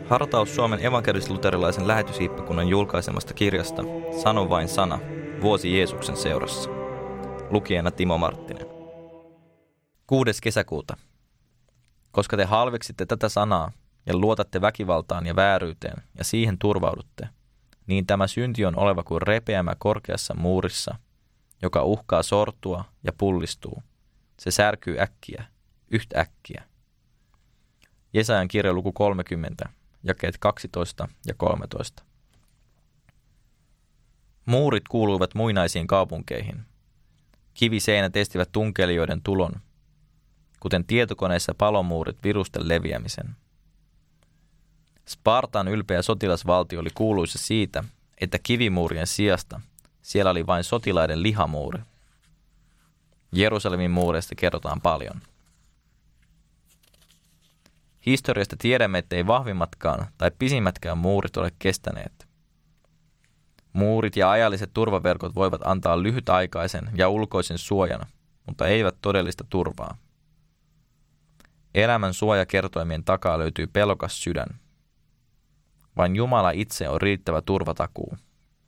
Hartaus Suomen evankelis-luterilaisen lähetyshiippakunnan julkaisemasta kirjasta Sano vain sana, vuosi Jeesuksen seurassa. Lukijana Timo Marttinen. 6. kesäkuuta. Koska te halveksitte tätä sanaa ja luotatte väkivaltaan ja vääryyteen ja siihen turvaudutte, niin tämä synti on oleva kuin repeämä korkeassa muurissa, joka uhkaa sortua ja pullistuu. Se särkyy äkkiä, yhtäkkiä. Jesajan kirja luku 30, jakeet 12 ja 13. Muurit kuuluivat muinaisiin kaupunkeihin. Kiviseinät estivät tunkelijoiden tulon, kuten tietokoneissa palomuurit virusten leviämisen. Spartan ylpeä sotilasvaltio oli kuuluisa siitä, että kivimuurien sijasta siellä oli vain sotilaiden lihamuuri. Jerusalemin muureista kerrotaan paljon. Historiasta tiedämme, ettei vahvimmatkaan tai pisimmätkään muurit ole kestäneet. Muurit ja ajalliset turvaverkot voivat antaa lyhytaikaisen ja ulkoisen suojan, mutta eivät todellista turvaa. Elämän suojakertoimien takaa löytyy pelokas sydän. Vain Jumala itse on riittävä turvatakuu.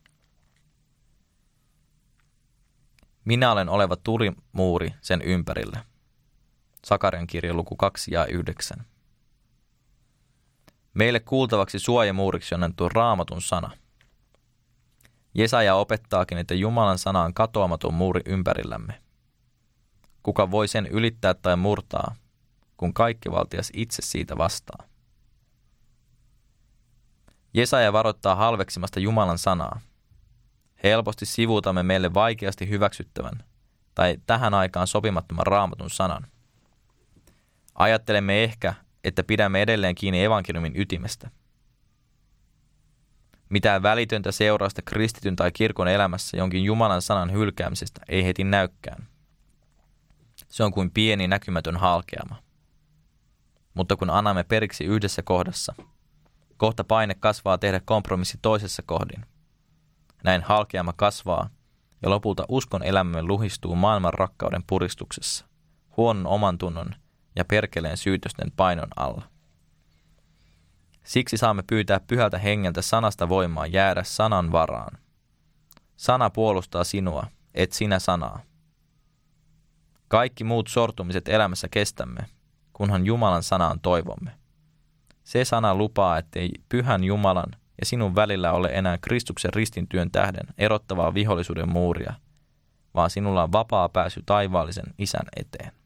Minä olen oleva tulimuuri sen ympärillä. Sakarian kirja luku 2 ja 9. Meille kuultavaksi suojamuuriksi on annettu Raamatun sana. Jesaja opettaakin, että Jumalan sana on katoamaton muuri ympärillämme. Kuka voi sen ylittää tai murtaa, kun kaikkivaltias itse siitä vastaa? Jesaja varoittaa halveksimasta Jumalan sanaa. Helposti sivuutamme meille vaikeasti hyväksyttävän tai tähän aikaan sopimattoman Raamatun sanan. Ajattelemme ehkä, että pidämme edelleen kiinni evankeliumin ytimestä. Mitään välitöntä seurausta kristityn tai kirkon elämässä jonkin Jumalan sanan hylkäämisestä ei heti näykään. Se on kuin pieni näkymätön halkeama. Mutta kun annamme periksi yhdessä kohdassa, kohta paine kasvaa tehdä kompromissi toisessa kohdin. Näin halkeama kasvaa ja lopulta uskon elämämme luhistuu maailman rakkauden puristuksessa, huonon omantunnon ja perkeleen syytösten painon alla. Siksi saamme pyytää Pyhältä Hengeltä sanasta voimaa jäädä sanan varaan. Sana puolustaa sinua, et sinä sanaa. Kaikki muut sortumiset elämässä kestämme, kunhan Jumalan sanaan toivomme. Se sana lupaa, ettei Pyhän Jumalan ja sinun välillä ole enää Kristuksen ristintyön tähden erottavaa vihollisuuden muuria, vaan sinulla on vapaa pääsy taivaallisen Isän eteen.